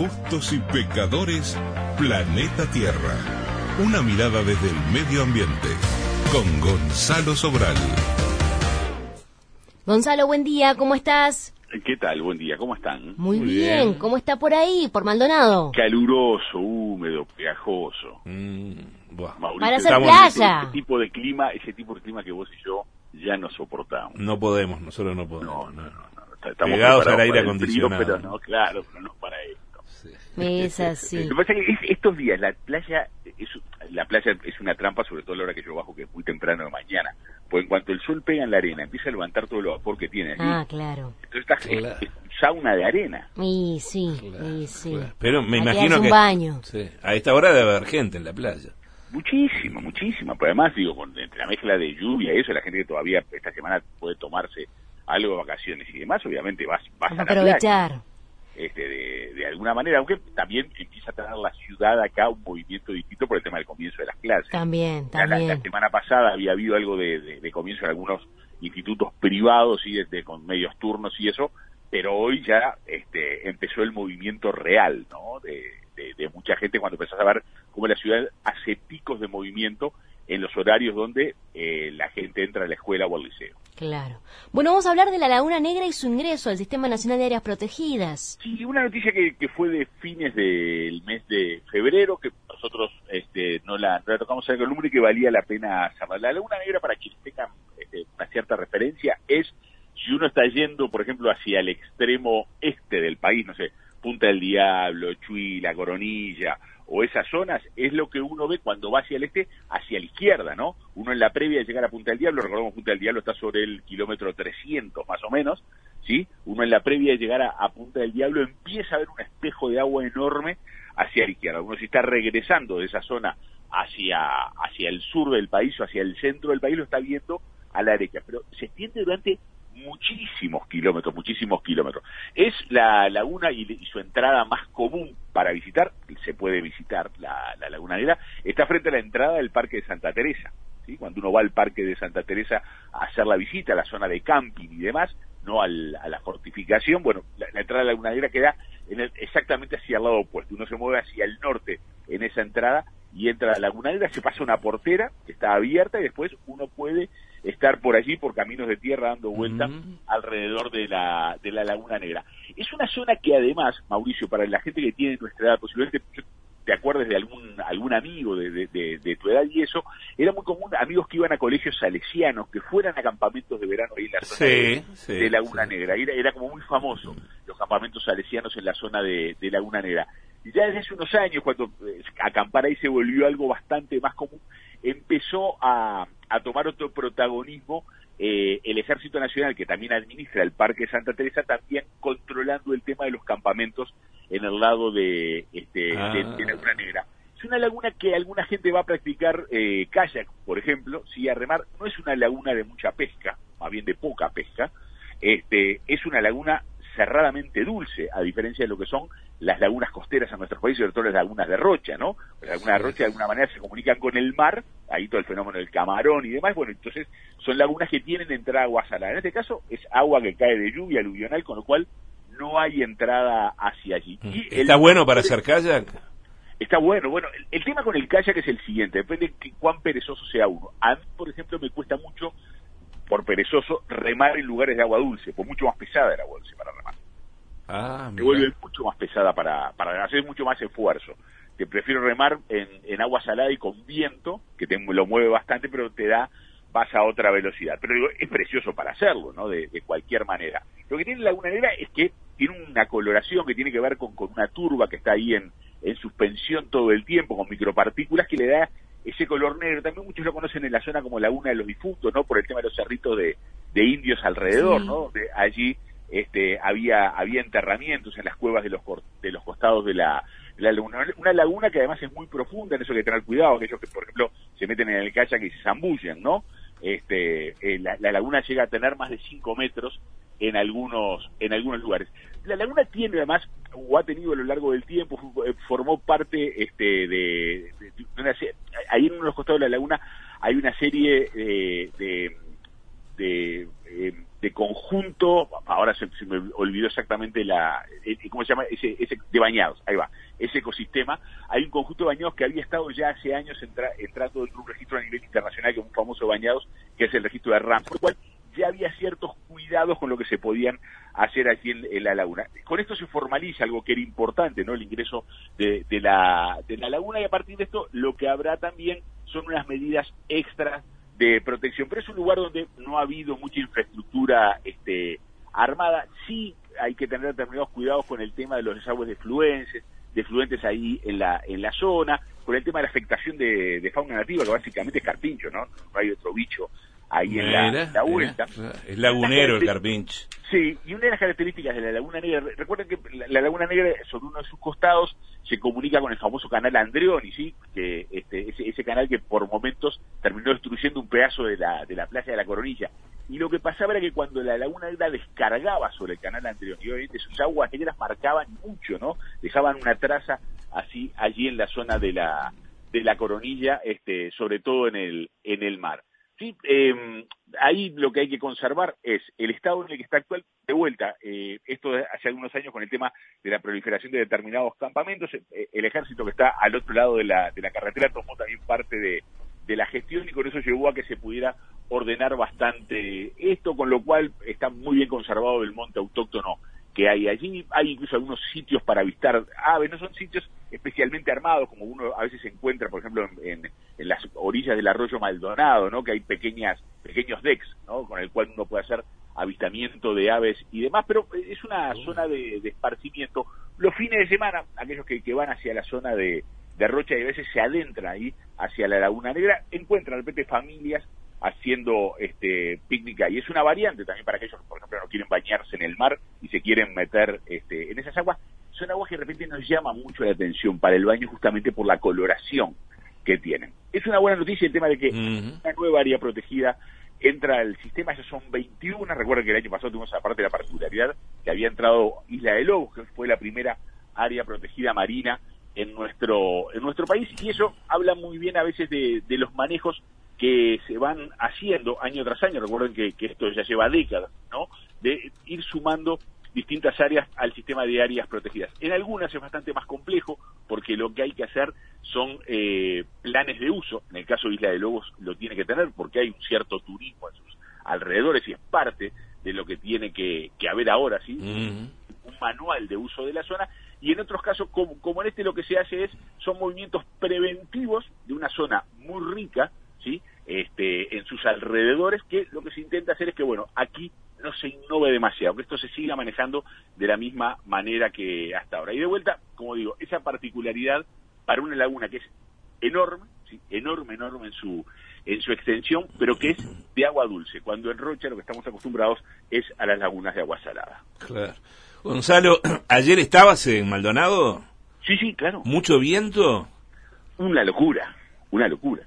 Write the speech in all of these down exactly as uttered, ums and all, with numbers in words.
justos y pecadores, Planeta Tierra. Una mirada desde el medio ambiente, con Gonzalo Sobral. Gonzalo, buen día, ¿cómo estás? ¿Qué tal? Buen día, ¿cómo están? Muy, Muy bien. bien, ¿cómo está por ahí, por Maldonado? Caluroso, húmedo, pegajoso. Mm, Mauricio, para hacer playa. Ese tipo de clima, ese tipo de clima que vos y yo ya no soportamos. No podemos, nosotros no podemos. No, no, no. no. Estamos pegados al aire acondicionado. Frío, pero no, claro, pero no para esto. Sí. Es así. Lo que pasa es que estos días la playa es, la playa es una trampa, sobre todo a la hora que yo bajo, que es muy temprano de mañana. Pues en cuanto el sol pega en la arena, empieza a levantar todo el vapor que tiene allí. Ah, claro. Entonces está claro. Es un sauna de arena. Y sí, claro, y sí. Claro. Pero me Aquí imagino un que baño. Sí, a esta hora debe haber gente en la playa. Muchísima, muchísima. Pero además, digo, con entre la mezcla de lluvia y eso, la gente que todavía esta semana puede tomarse algo de vacaciones y demás, obviamente vas, vas a, a aprovechar. La playa. Este, de, de alguna manera, aunque también empieza a tener la ciudad acá un movimiento distinto por el tema del comienzo de las clases. También, también. La, la semana pasada había habido algo de, de, de comienzo en algunos institutos privados y de, de, con medios turnos y eso, pero hoy ya este, empezó el movimiento real, ¿no? De, de, de mucha gente cuando empezás a ver cómo la ciudad hace picos de movimiento en los horarios donde eh, la gente entra a la escuela o al liceo. Claro. Bueno, vamos a hablar de la Laguna Negra y su ingreso al Sistema Nacional de Áreas Protegidas. Sí, una noticia que, que fue de fines del mes de febrero, que nosotros este, no, la, no la tocamos en el número y que valía la pena saber. La Laguna Negra, para quienes tengan este, una cierta referencia, es si uno está yendo, por ejemplo, hacia el extremo este del país, no sé, Punta del Diablo, Chuy, La Coronilla, o esas zonas, es lo que uno ve cuando va hacia el este, hacia la izquierda, ¿no? Uno en la previa de llegar a Punta del Diablo, recordemos Punta del Diablo está sobre el kilómetro trescientos más o menos, ¿sí? Uno en la previa de llegar a, a Punta del Diablo empieza a ver un espejo de agua enorme hacia la izquierda. Uno si está regresando de esa zona hacia, hacia el sur del país o hacia el centro del país, lo está viendo a la derecha, pero se extiende durante muchísimos kilómetros, muchísimos kilómetros. Es la laguna y, y su entrada más común para visitar, se puede visitar la, la Laguna Negra, está frente a la entrada del Parque de Santa Teresa, ¿sí? Cuando uno va al Parque de Santa Teresa a hacer la visita a la zona de camping y demás, no al, a la fortificación, bueno, la, la entrada de la Laguna Negra queda en el, exactamente hacia el lado opuesto, uno se mueve hacia el norte en esa entrada y entra a la Laguna Negra, se pasa una portera que está abierta y después uno puede estar por allí por caminos de tierra dando vueltas uh-huh. alrededor de la de la Laguna Negra. Es una zona que además, Mauricio, para la gente que tiene nuestra edad, posiblemente te acuerdes de algún algún amigo de, de, de, de tu edad y eso, era muy común amigos que iban a colegios salesianos, que fueran a campamentos de verano ahí en la zona sí, de, sí, de Laguna sí. Negra. Era, era como muy famoso los campamentos salesianos en la zona de, de Laguna Negra. Y ya desde hace unos años, cuando eh, acampar ahí se volvió algo bastante más común, empezó a, a tomar otro protagonismo eh, el Ejército Nacional, que también administra el Parque de Santa Teresa, también controlando el tema de los campamentos en el lado de, este, ah. de, de Laguna Negra. Es una laguna que alguna gente va a practicar eh, kayak, por ejemplo, sí, a remar. No es una laguna de mucha pesca, más bien de poca pesca. Este, es una laguna cerradamente dulce, a diferencia de lo que son las lagunas costeras en nuestros países, sobre todo las lagunas de Rocha, ¿no? Las lagunas de Rocha de alguna manera se comunican con el mar, ahí todo el fenómeno del camarón y demás, bueno, entonces son lagunas que tienen entrada agua salada. En este caso es agua que cae de lluvia aluvional, con lo cual no hay entrada hacia allí. Y ¿Está el, bueno para hacer kayak? Está bueno, bueno, el, el tema con el kayak es el siguiente, depende de que, cuán perezoso sea uno. A mí, por ejemplo, me cuesta mucho, por perezoso, remar en lugares de agua dulce, pues mucho más pesada el agua dulce para remar. Ah, me vuelve mucho más pesada para, para hacer mucho más esfuerzo. Te prefiero remar en, en agua salada y con viento, que te lo mueve bastante, pero te da, vas a otra velocidad. Pero digo, es precioso para hacerlo, ¿no? De, de cualquier manera. Lo que tiene Laguna Negra es que tiene una coloración que tiene que ver con, con una turba que está ahí en, en suspensión todo el tiempo, con micropartículas que le da ese color negro. También muchos lo conocen en la zona como Laguna de los Difuntos, ¿no? Por el tema de los cerritos de, de indios alrededor, sí. ¿no? De allí este, había había enterramientos en las cuevas de los de los costados de la, de la laguna. Una laguna que además es muy profunda, en eso hay que tener cuidado, aquellos que, por ejemplo, se meten en el kayak y se zambullen, ¿no? Este, eh, la, la laguna llega a tener más de cinco metros en algunos en algunos lugares. La laguna tiene además, o ha tenido a lo largo del tiempo, formó parte este, de, de, de una serie, ahí en uno de los costados de la laguna hay una serie eh, de, de eh, de conjunto, ahora se, se me olvidó exactamente la, eh, ¿cómo se llama? Ese, ese de bañados, ahí va, ese ecosistema. Hay un conjunto de bañados que había estado ya hace años entra, entrando en un registro a nivel internacional, que es un famoso bañados, que es el registro de RAM, por lo cual ya había ciertos cuidados con lo que se podían hacer aquí en, en la laguna. Con esto se formaliza algo que era importante, ¿no? El ingreso de, de, la, de la laguna, y a partir de esto lo que habrá también son unas medidas extras de protección, pero es un lugar donde no ha habido mucha infraestructura este, armada. Sí hay que tener determinados cuidados con el tema de los desagües de fluentes, de fluentes ahí en la en la zona, con el tema de la afectación de, de fauna nativa, que básicamente es carpincho, ¿no? No hay otro bicho ahí en la, en la vuelta. Es lagunero el carpincho. Sí, y una de las características de la Laguna Negra, recuerden que la, la Laguna Negra, sobre uno de sus costados, se comunica con el famoso canal Andreoni, ¿sí? Que este, ese, ese canal que por momentos terminó destruyendo un pedazo de la, de la playa de la Coronilla. Y lo que pasaba era que cuando la Laguna Negra descargaba sobre el canal Andreoni, obviamente sus aguas negras marcaban mucho, ¿no? Dejaban una traza así allí en la zona de la, de la Coronilla, este, sobre todo en el, en el mar. Sí, eh, ahí lo que hay que conservar es el estado en el que está actual. De vuelta, eh, esto hace algunos años con el tema de la proliferación de determinados campamentos, eh, el ejército que está al otro lado de la, de la carretera tomó también parte de, de la gestión, y con eso llevó a que se pudiera ordenar bastante esto, con lo cual está muy bien conservado el monte autóctono que hay allí. Hay incluso algunos sitios para avistar aves, no son sitios especialmente armados, como uno a veces se encuentra, por ejemplo, en, en, en las orillas del arroyo Maldonado, ¿no? Que hay pequeñas pequeños decks, ¿no? Con el cual uno puede hacer avistamiento de aves y demás, pero es una zona de, de esparcimiento. Los fines de semana, aquellos que, que van hacia la zona de, de Rocha, y a veces se adentran ahí hacia la Laguna Negra, encuentran de repente familias haciendo este picnic, y es una variante también para aquellos que, por ejemplo, no quieren bañarse en el mar y se quieren meter este, en esas aguas. Son aguas que de repente nos llaman mucho la atención para el baño, justamente por la coloración que tienen. Es una buena noticia el tema de que uh-huh. una nueva área protegida entra al sistema. Ya son veintiuno. Recuerden que el año pasado tuvimos, aparte de la particularidad, que había entrado Isla de Lobos, que fue la primera área protegida marina en nuestro en nuestro país, y eso habla muy bien a veces de, de los manejos que se van haciendo año tras año. Recuerden que, que esto ya lleva décadas, ¿no? De ir sumando distintas áreas al sistema de áreas protegidas. En algunas es bastante más complejo, porque lo que hay que hacer son eh, planes de uso. En el caso de Isla de Lobos lo tiene que tener, porque hay un cierto turismo en sus alrededores, y es parte de lo que tiene que, que haber ahora, ¿sí? Uh-huh. Un manual de uso de la zona. Y en otros casos, como, como en este, lo que se hace es, son movimientos preventivos de una zona muy rica, ¿sí? Este, en sus alrededores, que lo que se intenta hacer es que, bueno, aquí no se innove demasiado, que esto se siga manejando de la misma manera que hasta ahora. Y de vuelta, como digo, esa particularidad para una laguna que es enorme, ¿sí? enorme, enorme en su en su extensión, pero que es de agua dulce, cuando en Rocha lo que estamos acostumbrados es a las lagunas de agua salada. Claro. Gonzalo, ¿ayer estabas en Maldonado? Sí, sí, claro. ¿Mucho viento? Una locura, una locura.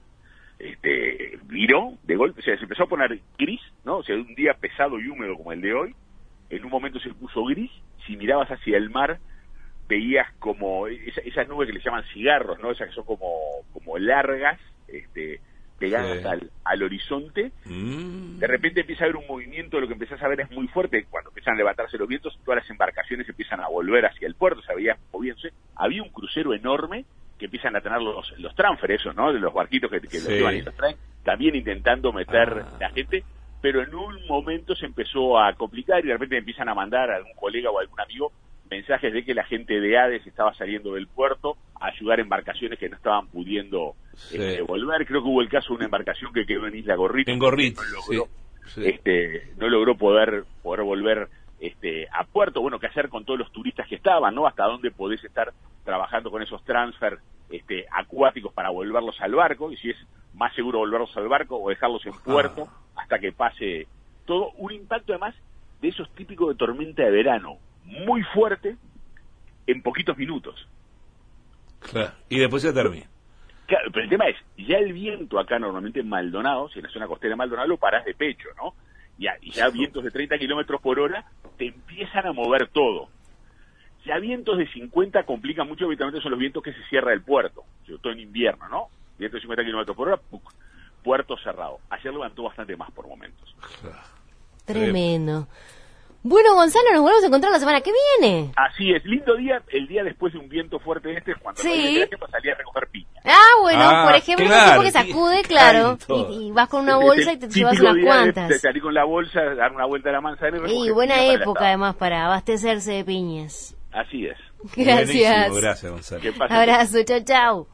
Este, viró de golpe, o sea, se empezó a poner gris, ¿no? O sea, un día pesado y húmedo como el de hoy, en un momento se puso gris. Si mirabas hacia el mar, veías como esa, esas nubes que le llaman cigarros, ¿no? Esas que son como, como largas, este, pegadas sí. al, al horizonte. Mm. De repente empieza a haber un movimiento, lo que empezás a ver es muy fuerte. Cuando empiezan a levantarse los vientos, todas las embarcaciones empiezan a volver hacia el puerto, se veía moviéndose. Había un crucero enorme que empiezan a tener los, los transfer, esos, ¿no? De los barquitos que, que sí. los llevan y los traen, también intentando meter ah. la gente, pero en un momento se empezó a complicar, y de repente empiezan a mandar a algún colega o a algún amigo mensajes de que la gente de ADES estaba saliendo del puerto a ayudar a embarcaciones que no estaban pudiendo sí. este, volver. Creo que hubo el caso de una embarcación que quedó en Isla Gorriti. En Gorriti, no logró, sí. Sí. Este, no logró poder, poder volver este, a puerto. Bueno, ¿qué hacer con todos los turistas que estaban, no? ¿Hasta dónde podés estar trabajando con esos transfer este, acuáticos para volverlos al barco? Y si es más seguro volverlos al barco o dejarlos en puerto ah. hasta que pase todo. Un impacto además de esos típicos de tormenta de verano, muy fuerte en poquitos minutos. Claro. Y después se termina. Claro, pero el tema es, ya el viento acá normalmente en Maldonado, si en la zona costera de Maldonado lo parás de pecho, ¿no? Ya, y ya vientos de treinta kilómetros por hora te empiezan a mover todo. Ya vientos de cincuenta complican mucho, habitualmente son los vientos que se cierra el puerto, sobre todo en invierno, ¿no? Vientos de cincuenta kilómetros por hora, ¡puc! Puerto cerrado. Ayer levantó bastante más por momentos. Tremendo. Bueno, Gonzalo, nos volvemos a encontrar la semana que viene. Así es, lindo día, el día después de un viento fuerte de este, cuando sí. no tiempo salía a recoger piña. Ah, bueno, ah, por ejemplo, claro, un tipo que sacude, claro, y, y vas con una bolsa y te llevas unas cuantas. De, de salir con la bolsa, dar una vuelta a la manzana y recoger. Y buena época, además, para abastecerse de piñas. Así es. Gracias. Buenísimo, gracias, Gonzalo. Abrazo, chao, chao.